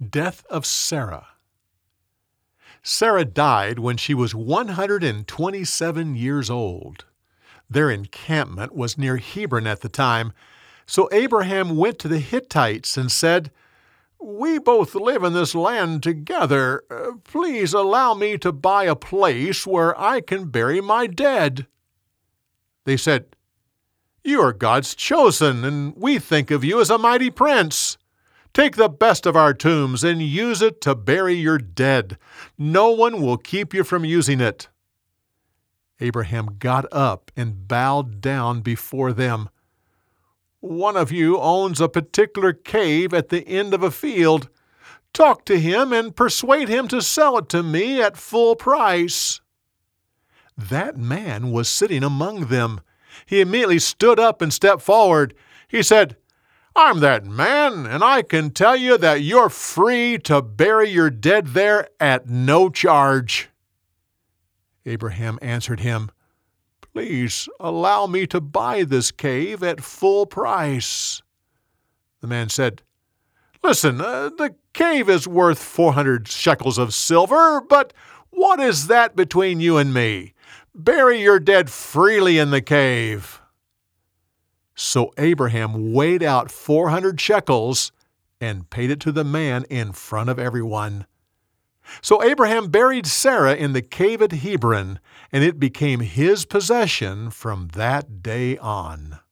Death of Sarah. Sarah died when she was 127 years old. Their encampment was near Hebron at the time, so Abraham went to the Hittites and said, "We both live in this land together. Please allow me to buy a place where I can bury my dead." They said, "You are God's chosen, and we think of you as a mighty prince. Take the best of our tombs and use it to bury your dead. No one will keep you from using it." Abraham got up and bowed down before them. "One of you owns a particular cave at the end of a field. Talk to him and persuade him to sell it to me at full price." That man was sitting among them. He immediately stood up and stepped forward. He said, "I'm that man, and I can tell you that you're free to bury your dead there at no charge." Abraham answered him, "Please allow me to buy this cave at full price." The man said, "Listen, the cave is worth 400 shekels of silver, but what is that between you and me? Bury your dead freely in the cave." So Abraham weighed out 400 shekels and paid it to the man in front of everyone. So Abraham buried Sarah in the cave at Hebron, and it became his possession from that day on.